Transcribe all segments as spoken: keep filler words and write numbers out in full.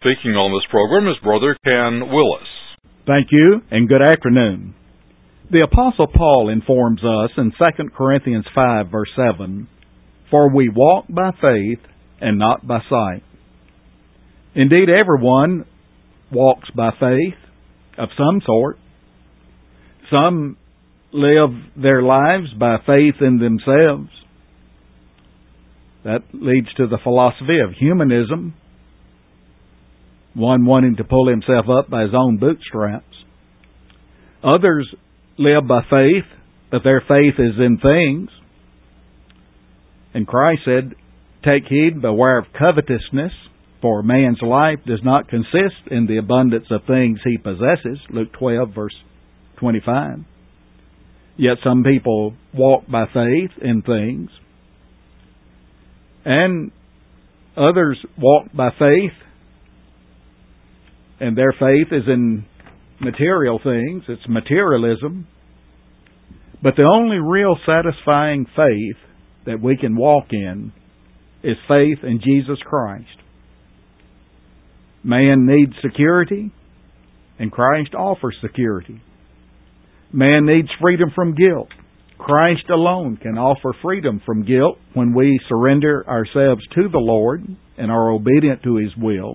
speaking on this program is Brother Ken Willis. Thank you, and good afternoon. The Apostle Paul informs us in Second Corinthians five, verse seven, "For we walk by faith and not by sight." Indeed, everyone walks by faith of some sort. Some live their lives by faith in themselves. That leads to the philosophy of humanism, one wanting to pull himself up by his own bootstraps. Others live by faith, but their faith is in things. And Christ said, "Take heed, beware of covetousness, for man's life does not consist in the abundance of things he possesses." Luke twelve, verse twenty-five. Yet some people walk by faith in things, and others walk by faith, and their faith is in material things. It's materialism. But the only real satisfying faith that we can walk in is faith in Jesus Christ. Man needs security, and Christ offers security. Man needs freedom from guilt. Christ alone can offer freedom from guilt when we surrender ourselves to the Lord and are obedient to His will.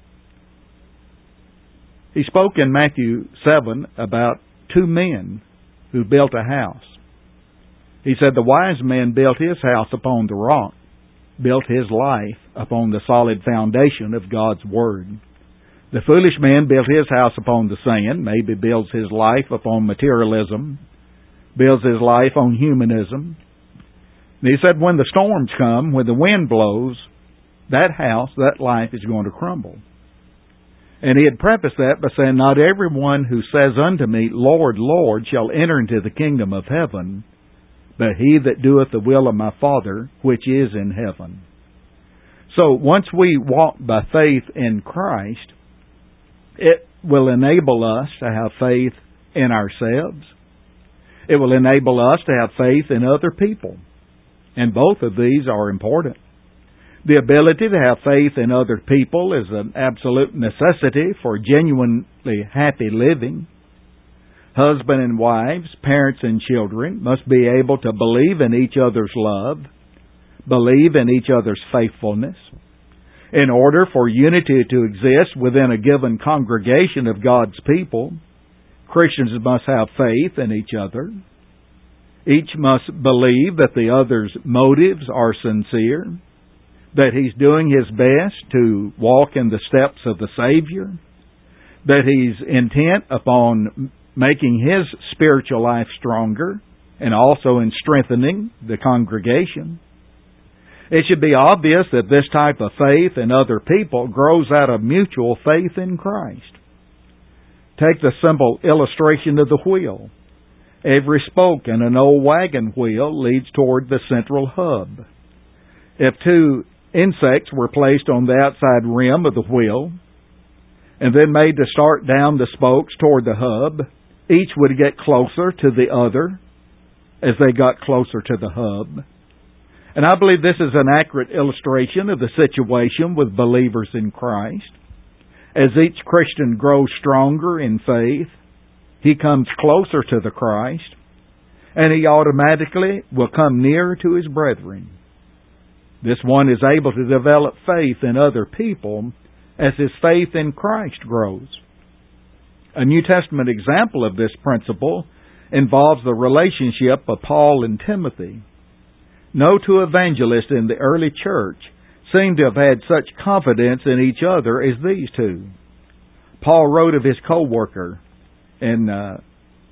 He spoke in Matthew seven about two men who built a house. He said the wise man built his house upon the rock, built his life upon the solid foundation of God's Word. The foolish man built his house upon the sand, maybe builds his life upon materialism, builds his life on humanism. And he said when the storms come, when the wind blows, that house, that life is going to crumble. And he had prefaced that by saying, "Not everyone who says unto me, Lord, Lord, shall enter into the kingdom of heaven, but he that doeth the will of my Father, which is in heaven." So once we walk by faith in Christ, it will enable us to have faith in ourselves. It will enable us to have faith in other people. And both of these are important. The ability to have faith in other people is an absolute necessity for genuinely happy living. Husband and wives, parents and children must be able to believe in each other's love, believe in each other's faithfulness. In order for unity to exist within a given congregation of God's people, Christians must have faith in each other. Each must believe that the other's motives are sincere, that he's doing his best to walk in the steps of the Savior, that he's intent upon making his spiritual life stronger and also in strengthening the congregation. It should be obvious that this type of faith in other people grows out of mutual faith in Christ. Take the simple illustration of the wheel. Every spoke in an old wagon wheel leads toward the central hub. If two insects were placed on the outside rim of the wheel and then made to start down the spokes toward the hub, each would get closer to the other as they got closer to the hub. And I believe this is an accurate illustration of the situation with believers in Christ. As each Christian grows stronger in faith, he comes closer to the Christ, and he automatically will come nearer to his brethren. This one is able to develop faith in other people as his faith in Christ grows. A New Testament example of this principle involves the relationship of Paul and Timothy. No two evangelists in the early church seem to have had such confidence in each other as these two. Paul wrote of his co-worker in uh,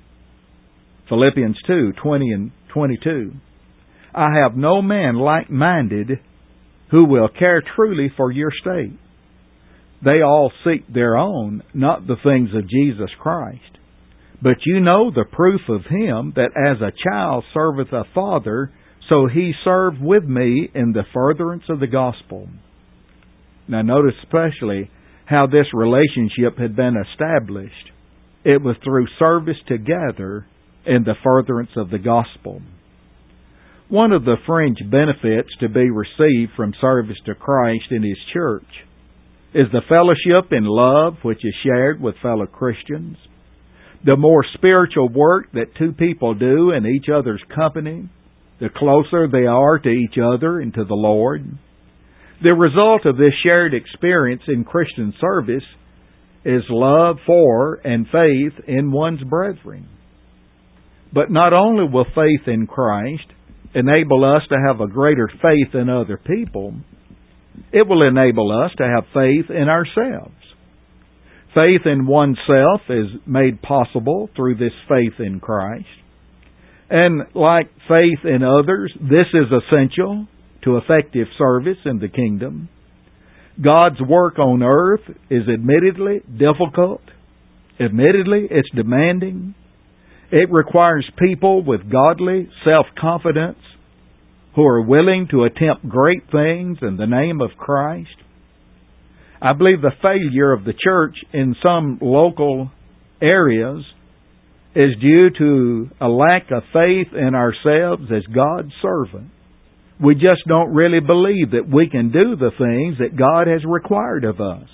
Philippians two, twenty and twenty-two. "I have no man like-minded who will care truly for your state. They all seek their own, not the things of Jesus Christ. But you know the proof of him, that as a child serveth a father, so he served with me in the furtherance of the gospel." Now notice especially how this relationship had been established. It was through service together in the furtherance of the gospel. One of the fringe benefits to be received from service to Christ in His church is the fellowship in love which is shared with fellow Christians, the more spiritual work that two people do in each other's company, the closer they are to each other and to the Lord. The result of this shared experience in Christian service is love for and faith in one's brethren. But not only will faith in Christ enable us to have a greater faith in other people, it will enable us to have faith in ourselves. Faith in oneself is made possible through this faith in Christ. And like faith in others, this is essential to effective service in the kingdom. God's work on earth is admittedly difficult. Admittedly, it's demanding. It requires people with godly self-confidence who are willing to attempt great things in the name of Christ. I believe the failure of the church in some local areas is due to a lack of faith in ourselves as God's servant. We just don't really believe that we can do the things that God has required of us.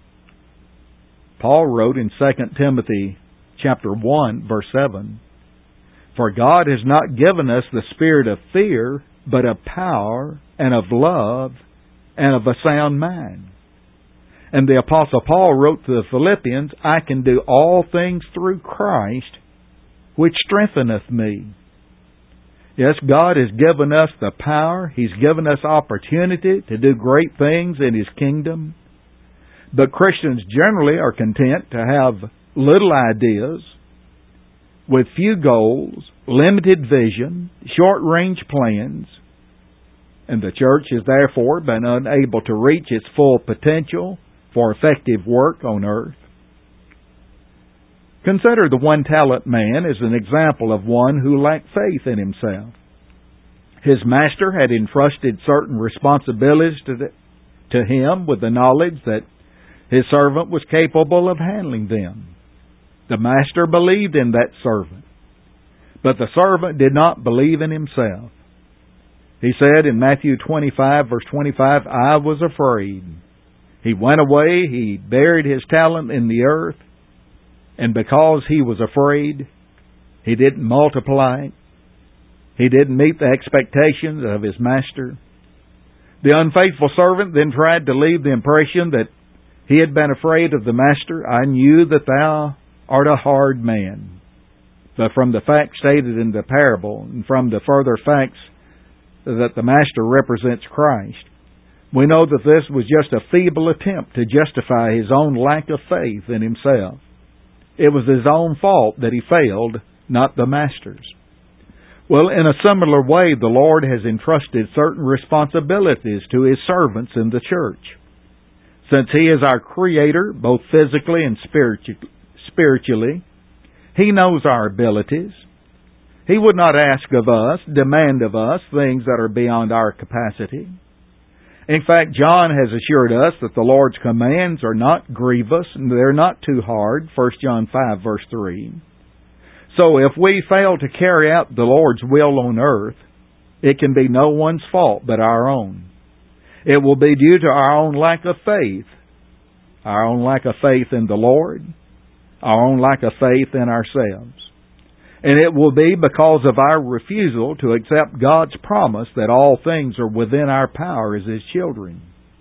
Paul wrote in Second Timothy chapter one, verse seven, "For God has not given us the spirit of fear, but of power and of love and of a sound mind." And the Apostle Paul wrote to the Philippians, "I can do all things through Christ, which strengtheneth me." Yes, God has given us the power. He's given us opportunity to do great things in His kingdom. But Christians generally are content to have little ideas, with few goals, limited vision, short-range plans, and the church has therefore been unable to reach its full potential for effective work on earth. Consider the one-talent man as an example of one who lacked faith in himself. His master had entrusted certain responsibilities to, the, to him with the knowledge that his servant was capable of handling them. The master believed in that servant, but the servant did not believe in himself. He said in Matthew twenty-five, verse twenty-five, "I was afraid." He went away, he buried his talent in the earth, and because he was afraid, he didn't multiply it. He didn't meet the expectations of his master. The unfaithful servant then tried to leave the impression that he had been afraid of the master. "I knew that thou art a hard man." But from the facts stated in the parable, and from the further facts that the master represents Christ, we know that this was just a feeble attempt to justify his own lack of faith in himself. It was his own fault that he failed, not the master's. Well, in a similar way, the Lord has entrusted certain responsibilities to His servants in the church. Since He is our Creator, both physically and spiritually, He knows our abilities. He would not ask of us, demand of us, things that are beyond our capacity. In fact, John has assured us that the Lord's commands are not grievous and they're not too hard, First John five, verse three. So if we fail to carry out the Lord's will on earth, it can be no one's fault but our own. It will be due to our own lack of faith, our own lack of faith in the Lord, our own lack of faith in ourselves. And it will be because of our refusal to accept God's promise that all things are within our power as His children.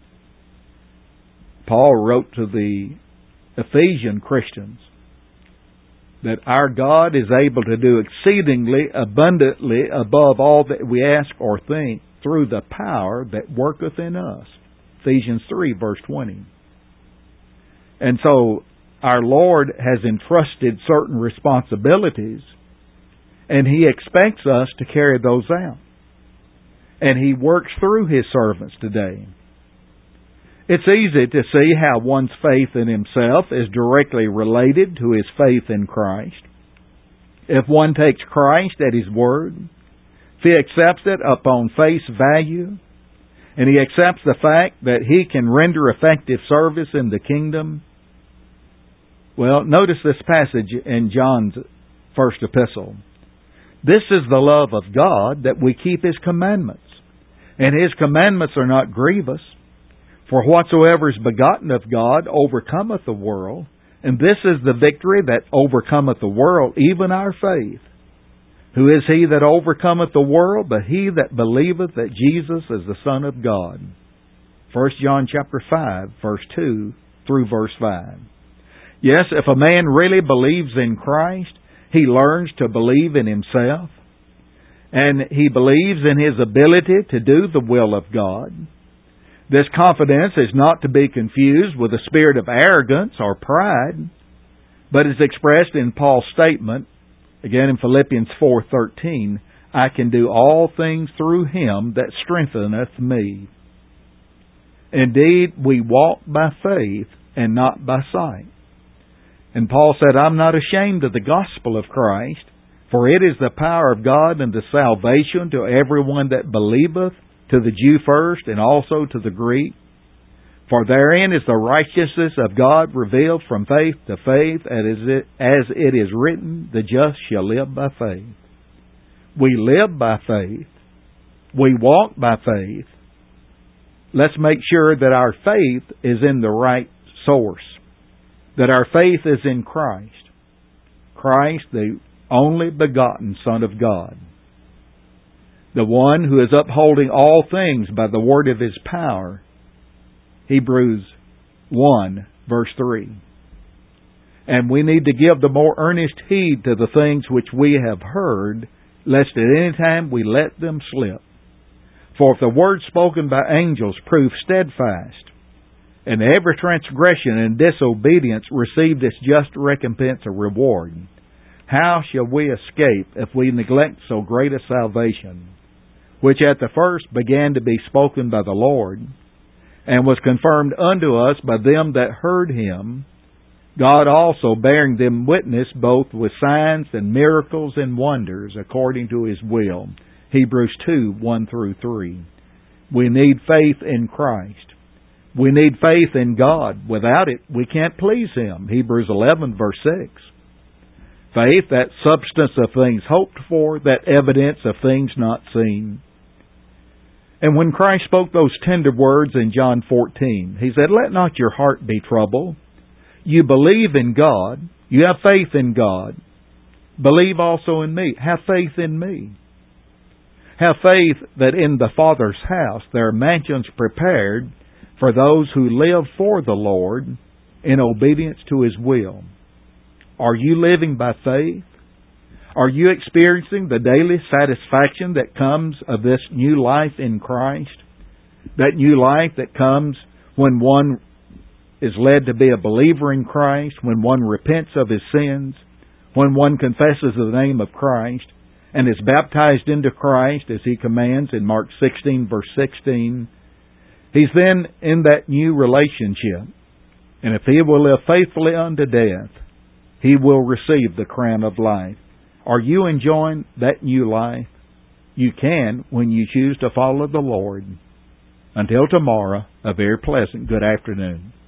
Paul wrote to the Ephesian Christians that our God is able to do exceedingly abundantly above all that we ask or think through the power that worketh in us. Ephesians three, verse twenty. And so our Lord has entrusted certain responsibilities, and He expects us to carry those out. And He works through His servants today. It's easy to see how one's faith in himself is directly related to his faith in Christ. If one takes Christ at His word, if he accepts it upon face value, and he accepts the fact that he can render effective service in the kingdom, well, notice this passage in John's first epistle. "This is the love of God, that we keep His commandments. And His commandments are not grievous. For whatsoever is begotten of God overcometh the world, and this is the victory that overcometh the world, even our faith. Who is he that overcometh the world, but he that believeth that Jesus is the Son of God? First John chapter five, verse two through verse five. Yes, if a man really believes in Christ, he learns to believe in himself, and he believes in his ability to do the will of God. This confidence is not to be confused with a spirit of arrogance or pride, but is expressed in Paul's statement, again in Philippians four thirteen, I can do all things through him that strengtheneth me. Indeed, we walk by faith and not by sight. And Paul said, I'm not ashamed of the gospel of Christ, for it is the power of God unto salvation to everyone that believeth, to the Jew first, and also to the Greek. For therein is the righteousness of God revealed from faith to faith, as it is written, the just shall live by faith. We live by faith. We walk by faith. Let's make sure that our faith is in the right source, that our faith is in Christ. Christ, the only begotten Son of God, the one who is upholding all things by the word of His power. Hebrews one, verse three. And we need to give the more earnest heed to the things which we have heard, lest at any time we let them slip. For if the word spoken by angels prove steadfast, and every transgression and disobedience received its just recompense or reward, how shall we escape if we neglect so great a salvation, which at the first began to be spoken by the Lord, and was confirmed unto us by them that heard Him, God also bearing them witness both with signs and miracles and wonders according to His will. Hebrews two, one through three. We need faith in Christ. We need faith in God. Without it, we can't please Him. Hebrews eleven, verse six. Faith, that substance of things hoped for, that evidence of things not seen. And when Christ spoke those tender words in John fourteen, He said, let not your heart be troubled. You believe in God. You have faith in God. Believe also in me. Have faith in me. Have faith that in the Father's house there are mansions prepared for those who live for the Lord in obedience to His will. Are you living by faith? Are you experiencing the daily satisfaction that comes of this new life in Christ? That new life that comes when one is led to be a believer in Christ, when one repents of his sins, when one confesses the name of Christ, and is baptized into Christ as He commands in Mark sixteen, verse sixteen. He's then in that new relationship. And if he will live faithfully unto death, he will receive the crown of life. Are you enjoying that new life? You can when you choose to follow the Lord. Until tomorrow, a very pleasant good afternoon.